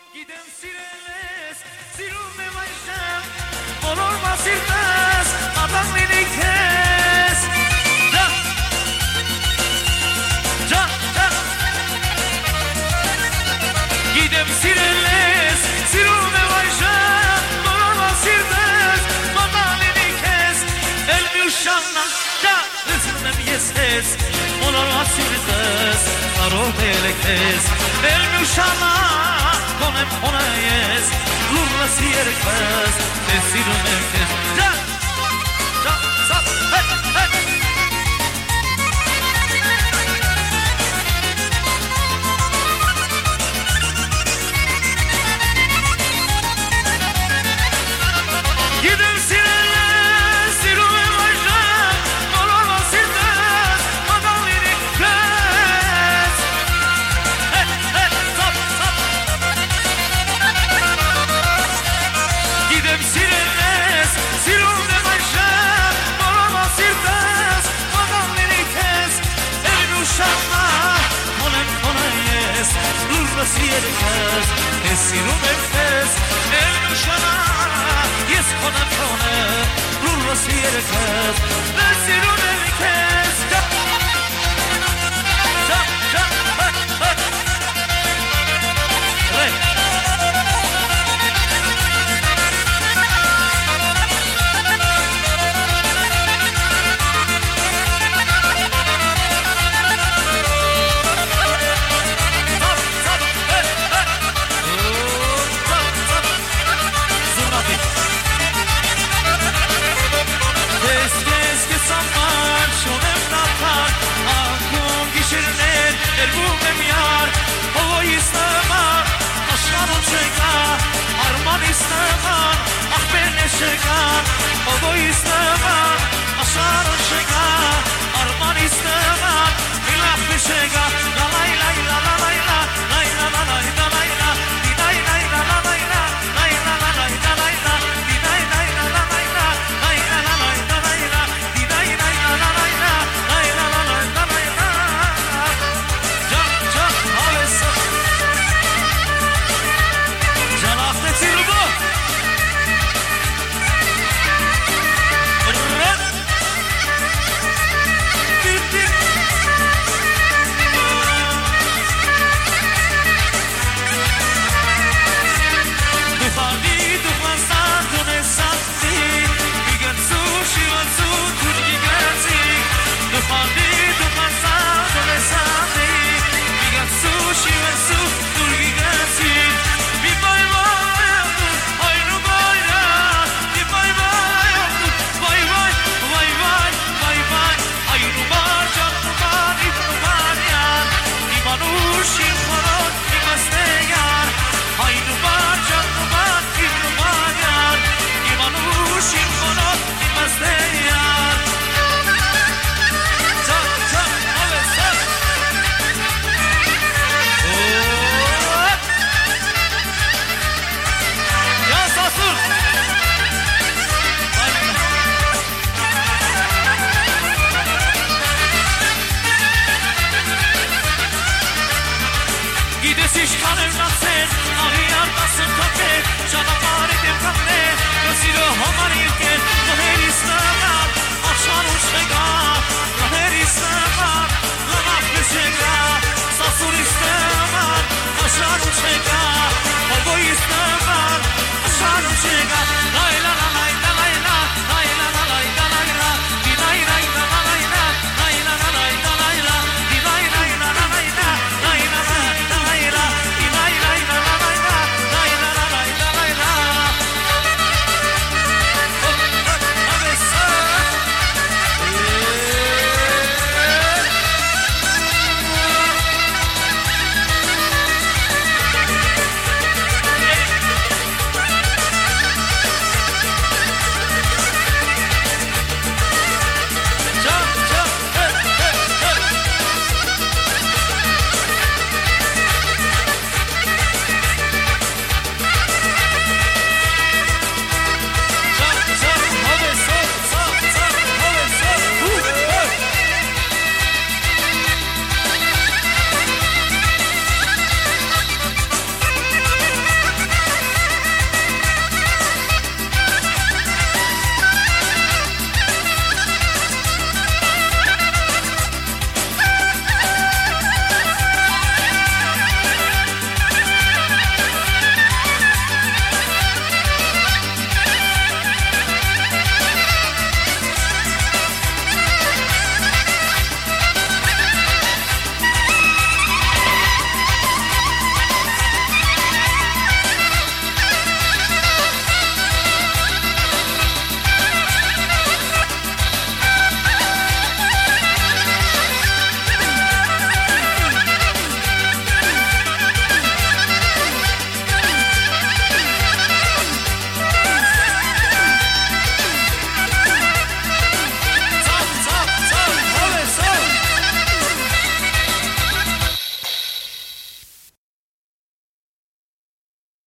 Gidem sireles, sirume vayşem Olur masirtes, adam minikes Can, can, can Gidem sireles, sirume vayşem Olur masirtes, adam minikes El miuşanna, can, hızırnem yestes Olur masirtes, karo melekes El miuşanna Konem konayes, lurla sierkes, desiru merkez. Can, can, sap, hey, hey. Gidem sirele, sirume vayşem, dolorma sirtes, madalini kres. Hey, hey, sap, sap. Gidem sirenes, sirume vayşem, dolorma sirtes, madalini kres. Elin uşağına, konem konayes, lurla sierkes, desirume kres. Elin uşağına, yes konem kone, lurla sierkes, desirume kres. Can, can, hey, hey. Hey. Arman istemem, ah ben eşeğim Odo istemem, aşarı şeğim Arman istemem, ilah bir şeğim La lay lay la la lay la Lay la la lay la lay la Di lay lay la la lay la Lay la la lay la lay la Di lay lay la la lay la Lay la la lay la lay la Di lay lay la la lay la Lay la la lay la lay la Can, can, alesem Can ahmetir bu Bırak Bittim Duhani duhlansa dönesanti Gigansu şivansu turgigansi Duhani duhlansa dönesanti Gigansu şivansu turgigansi Bir bay bay aynı bayra Bir bay bay vay vay vay vay vay vay Aynı bar canlı bar ibnu bar yar İmanuş imkanat imasteyar Aynı bar canlı bar ibnu bar yar İmanuş imkanat imasteyar Can can alesem Ya Sasur Gidesiş kanımdan sen Arıyardasın kafe Canavar edip kafe Gözüyle homar ilken Laher istemem Akşam uçega Laher istemem Lanak düşega Sasur istemem